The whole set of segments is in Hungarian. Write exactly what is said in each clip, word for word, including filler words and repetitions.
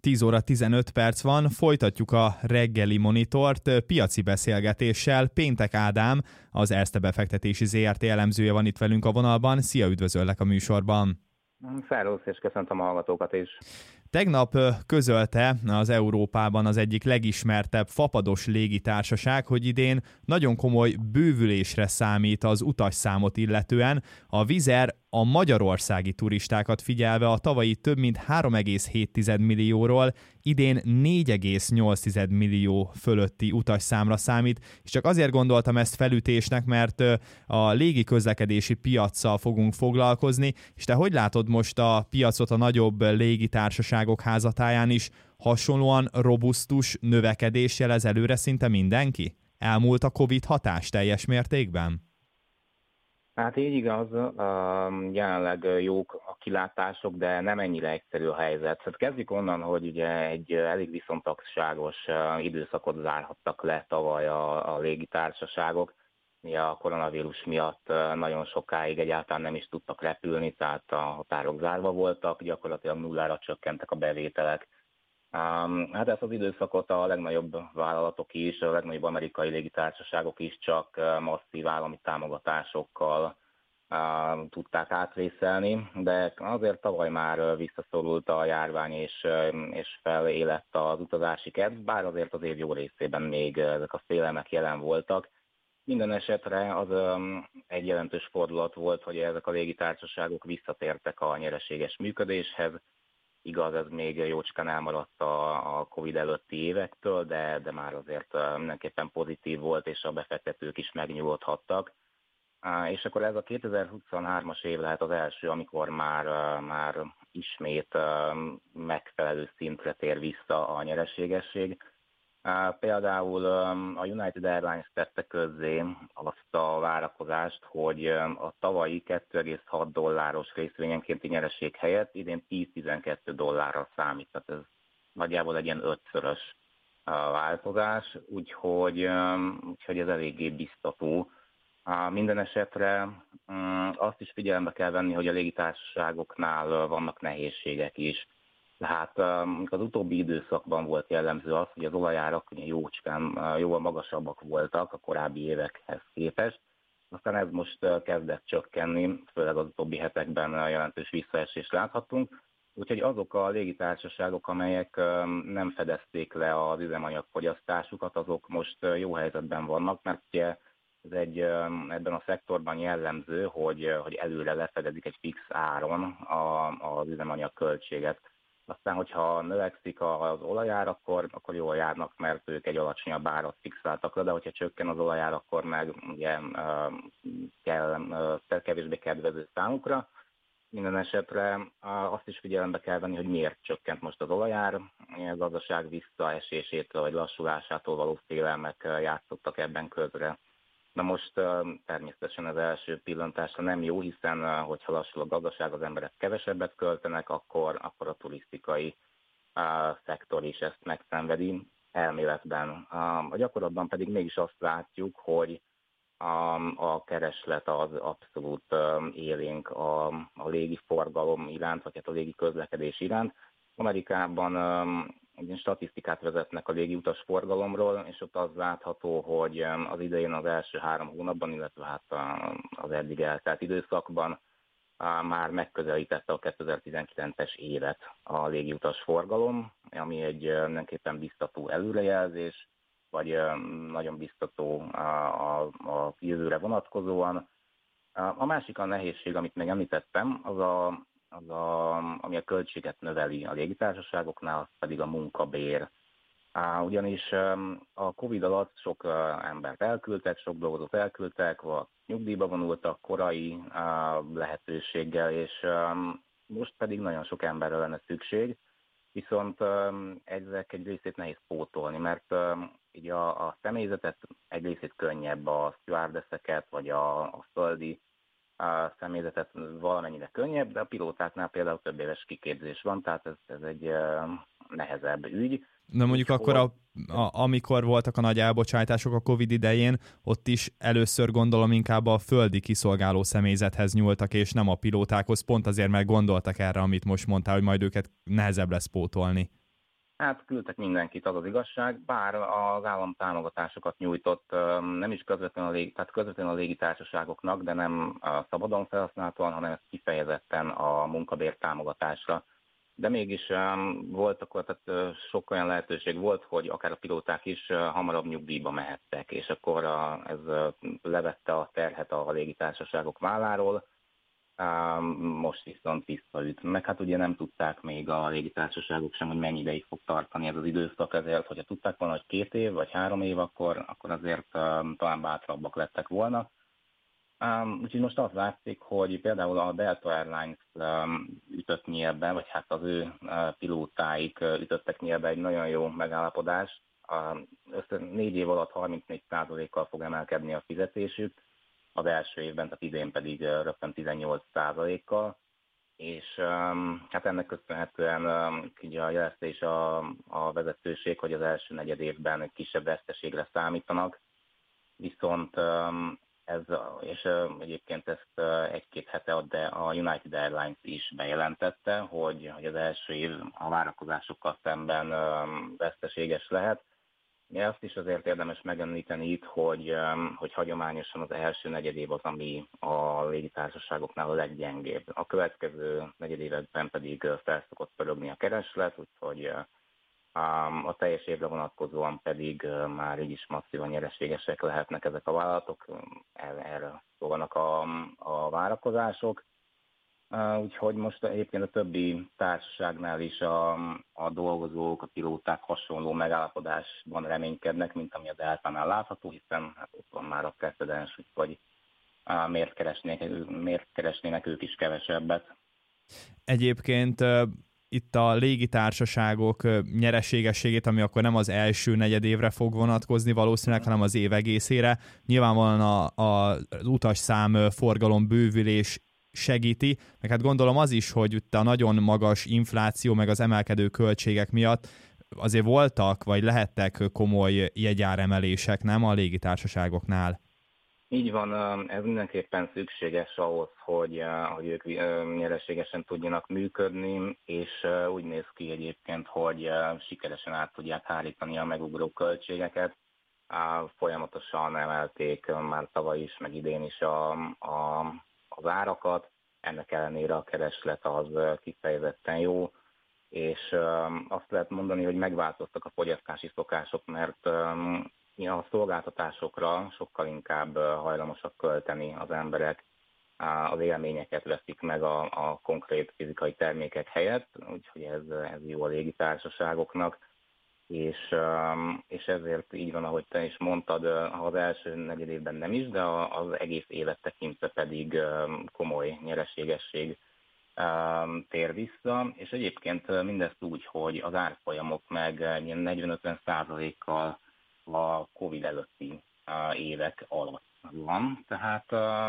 tíz óra tizenöt perc van, folytatjuk a reggeli monitort piaci beszélgetéssel. Péntek Ádám, az Erste Befektetési zé er té elemzője van itt velünk a vonalban. Szia, üdvözöllek a műsorban! Szervusz, és köszöntöm a hallgatókat is! Tegnap közölte az Európában az egyik legismertebb fapados légitársaság, hogy idén nagyon komoly bővülésre számít az utasszámot illetően. A Wizz Air a magyarországi turistákat figyelve a tavalyi több mint három egész hét millióról idén négy egész nyolc millió fölötti utasszámra számít, és csak azért gondoltam ezt felütésnek, mert a légi közlekedési piaccal fogunk foglalkozni, és te hogy látod most a piacot a nagyobb légitársaságok házatáján is? Hasonlóan robusztus növekedés jelez előre szinte mindenki? Elmúlt a Covid hatás teljes mértékben? Hát így igaz, jelenleg jók a kilátások, de nem ennyire egyszerű a helyzet. Hát kezdjük onnan, hogy ugye egy elég viszontagságos időszakot zárhattak le tavaly a, a légitársaságok. A koronavírus miatt nagyon sokáig egyáltalán nem is tudtak repülni, tehát a határok zárva voltak, gyakorlatilag nullára csökkentek a bevételek. Hát ezt az időszakot a legnagyobb vállalatok is, a legnagyobb amerikai légitársaságok is csak masszív állami támogatásokkal tudták átvészelni, de azért tavaly már visszaszorult a járvány és, és felélett az utazási kedv, bár azért az év jó részében még ezek a félelmek jelen voltak. Minden esetre az egy jelentős fordulat volt, hogy ezek a légitársaságok visszatértek a nyereséges működéshez. Igaz, ez még jócskán elmaradt a, a Covid előtti évektől, de, de már azért mindenképpen pozitív volt, és a befektetők is megnyugodhattak. És akkor ez a kétezer-huszonhármas év lehet az első, amikor már, már ismét megfelelő szintre tér vissza a nyereségesség. Például a United Airlines tette közzé azt a várakozást, hogy a tavalyi kettő egész hat dolláros részvényenkénti nyereség helyett idén tíz-tizenkettő dollárra számít, tehát ez nagyjából egy ilyen ötszörös változás, úgyhogy, úgyhogy ez eléggé biztató. Minden esetre azt is figyelembe kell venni, hogy a légitársaságoknál vannak nehézségek is. Tehát az utóbbi időszakban volt jellemző az, hogy az olajárak jócskán, jóval magasabbak voltak a korábbi évekhez képest. Aztán ez most kezdett csökkenni, főleg az utóbbi hetekben jelentős visszaesést láthatunk. Úgyhogy azok a légitársaságok, amelyek nem fedezték le az üzemanyagfogyasztásukat, azok most jó helyzetben vannak, mert ugye ez egy, ebben a szektorban jellemző, hogy, hogy előre lefedezik egy fix áron a, az üzemanyag költséget. Aztán, hogyha növekszik az olajár, akkor, akkor jól járnak, mert ők egy alacsonyabb árat fixáltak le, de hogyha csökken az olajár, akkor meg ugye kell, kevésbé kedvező számukra. Minden esetre azt is figyelembe kell venni, hogy miért csökkent most az olajár. A gazdaság visszaesésétől vagy lassulásától való félelmek játszottak ebben közre. Na most természetesen az első pillantásra nem jó, hiszen hogyha lassul a gazdaság, az emberek kevesebbet költenek, akkor, akkor a turisztikai uh, szektor is ezt megszenvedi elméletben. Uh, a gyakorlatban pedig mégis azt látjuk, hogy um, a kereslet az abszolút um, élénk a, a légi forgalom iránt, vagy hát a légi közlekedés iránt. Amerikában um, egy statisztikát vezetnek a légiutas forgalomról, és ott az látható, hogy az idején az első három hónapban, illetve hát az eddig eltelt időszakban már megközelítette a kétezer-tizenkilences évet a légiutas forgalom, ami egy mindenképpen biztató előrejelzés, vagy nagyon biztató a, a jövőre vonatkozóan. A másik a nehézség, amit még említettem, az a az a, ami a költséget növeli a légitársaságoknál, az pedig a munkabér. Ugyanis a Covid alatt sok embert elküldtek, sok dolgozót elküldtek, vagy nyugdíjba vonultak korai lehetőséggel, és most pedig nagyon sok emberre lenne szükség, viszont ezek egy részét nehéz pótolni, mert így a, a személyzetet egy részét könnyebb, a stewardesseket, vagy a, a földi a személyzetet valamennyire könnyebb, de a pilótáknál például több éves kiképzés van, tehát ez, ez egy uh, nehezebb ügy. Na mondjuk Úgy, akkor, a, a, amikor voltak a nagy elbocsátások a Covid idején, ott is először gondolom inkább a földi kiszolgáló személyzethez nyúltak, és nem a pilótákhoz, pont azért, mert gondoltak erre, amit most mondtál, hogy majd őket nehezebb lesz pótolni. Hát küldtek mindenkit, az az igazság, bár az állam támogatásokat nyújtott, nem is közvetlenül a, légi, tehát közvetlenül a légitársaságoknak, de nem a szabadon felhasználhatóan, hanem ez kifejezetten a munkabér támogatásra. De mégis um, voltak, tehát uh, sok olyan lehetőség volt, hogy akár a pilóták is uh, hamarabb nyugdíjba mehettek, és akkor uh, ez uh, levette a terhet a légitársaságok válláról. Um, most viszont visszaüt. Meg hát ugye nem tudták még a légitársaságok sem, hogy mennyi ideig fog tartani ez az időszak, ezért, hogyha tudták volna, hogy két év vagy három év, akkor, akkor azért um, talán bátrabbak lettek volna. Um, úgyhogy most azt látszik, hogy például a Delta Airlines um, ütött nyílbe, vagy hát az ő uh, pilótáik uh, ütöttek nyílbe egy nagyon jó megállapodást. Um, össze négy év alatt harmincnégy százalékkal fog emelkedni a fizetésük, az első évben, tehát idén pedig uh, rögtön tizennyolc százalékkal, és um, hát ennek köszönhetően um, ugye jelezte is a, a vezetőség, hogy az első negyed évben kisebb veszteségre számítanak, viszont um, ez, és egyébként ezt egy-két hete de a United Airlines is bejelentette, hogy, hogy az első év a várakozásokkal szemben veszteséges lehet. Azt is azért érdemes megemlíteni itt, hogy, hogy hagyományosan az első negyedév az, ami a légitársaságoknál a leggyengébb. A következő negyedévekben pedig fel szokott pörögni a kereslet, úgyhogy a teljes évre vonatkozóan pedig már így is masszívan nyereségesek lehetnek ezek a vállalatok, erre szólnak a, a várakozások. Úgyhogy most egyébként a többi társaságnál is a, a dolgozók, a pilóták hasonló megállapodásban reménykednek, mint ami a Deltánál látható, hiszen hát ott van már a precedens, vagy miért keresnének, miért keresnének ők is kevesebbet. Egyébként itt a légitársaságok nyereségességét, ami akkor nem az első negyedévre fog vonatkozni valószínűleg, hanem az év egészére. Nyilvánvalóan a, a, az utasszám forgalom bővülés segíti, meg hát gondolom az is, hogy itt a nagyon magas infláció, meg az emelkedő költségek miatt azért voltak, vagy lehettek komoly jegyáremelések, nem a légitársaságoknál? Így van, ez mindenképpen szükséges ahhoz, hogy, hogy ők nyereségesen tudjanak működni, és úgy néz ki egyébként, hogy sikeresen át tudják hárítani a megugró költségeket. Folyamatosan emelték már tavaly is, meg idén is a, a, az árakat, ennek ellenére a kereslet az kifejezetten jó, és azt lehet mondani, hogy megváltoztak a fogyasztási szokások, mert a szolgáltatásokra sokkal inkább hajlamosak költeni az emberek, az élményeket veszik meg a, a konkrét fizikai termékek helyett, úgyhogy ez, ez jó a légitársaságoknak, és, és ezért így van, ahogy te is mondtad, az első negyed évben nem is, de az egész évet tekintve pedig komoly nyereségesség tér vissza, és egyébként mindezt úgy, hogy az árfolyamok meg ilyen negyven-ötven százalékkal a Covid előtti évek alatt van, tehát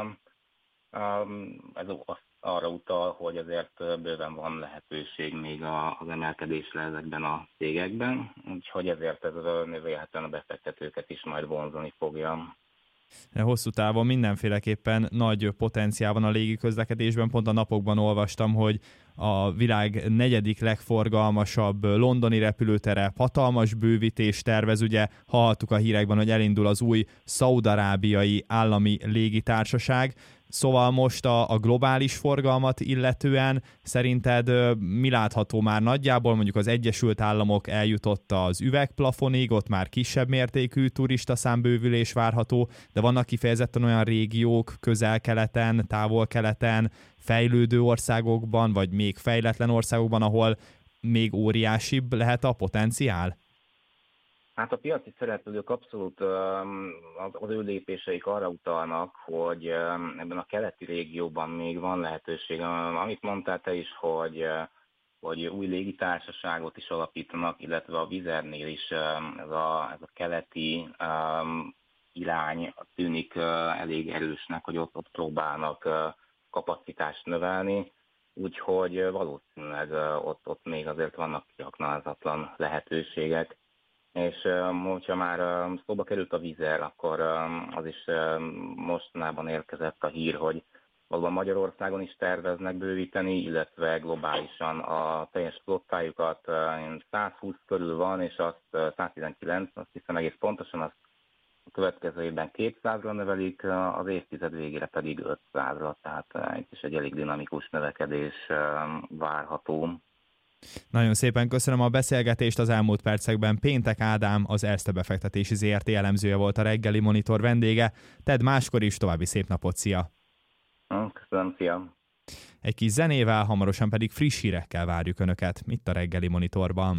ez arra utal, hogy azért bőven van lehetőség még az emelkedésre ezekben a cégekben, úgyhogy ezért ez vélhetően a befektetőket is majd vonzani fogja. Hosszú távon mindenféleképpen nagy potenciál van a légiközlekedésben. Pont a napokban olvastam, hogy a világ negyedik legforgalmasabb londoni repülőtere hatalmas bővítést tervez. Ugye hallhattuk a hírekben, hogy elindul az új szaúd-arábiai állami légitársaság. Szóval most a, a globális forgalmat illetően szerinted mi látható már nagyjából? Mondjuk az Egyesült Államok eljutott az üvegplafonig, ott már kisebb mértékű turistaszámbővülés várható, de vannak kifejezetten olyan régiók közel-keleten, távol-keleten, fejlődő országokban, vagy még fejletlen országokban, ahol még óriásibb lehet a potenciál? Hát a piaci szereplők abszolút az ő lépéseik arra utalnak, hogy ebben a keleti régióban még van lehetőség. Amit mondtál te is, hogy, hogy új légitársaságot is alapítanak, illetve a Wizzairnél is ez a, ez a keleti irány tűnik elég erősnek, hogy ott, ott próbálnak kapacitást növelni. Úgyhogy valószínűleg ott, ott még azért vannak kiaknázatlan lehetőségek. És hogyha már szóba került a Wizzair, akkor az is mostanában érkezett a hír, hogy valóban Magyarországon is terveznek bővíteni, illetve globálisan a teljes flottájukat százhúsz körül van, és azt száztizenkilenc, azt hiszem egész pontosan, azt a következő évben kétszázra növelik, az évtized végére pedig ötszázra, tehát itt is egy elég dinamikus növekedés várható. Nagyon szépen köszönöm a beszélgetést az elmúlt percekben. Péntek Ádám, az Erste befektetési zé er té elemzője volt a reggeli monitor vendége. Tedd máskor is, további szép napot, szia! Köszönöm, szia! Egy kis zenével, hamarosan pedig friss hírekkel várjuk Önöket itt a reggeli monitorban.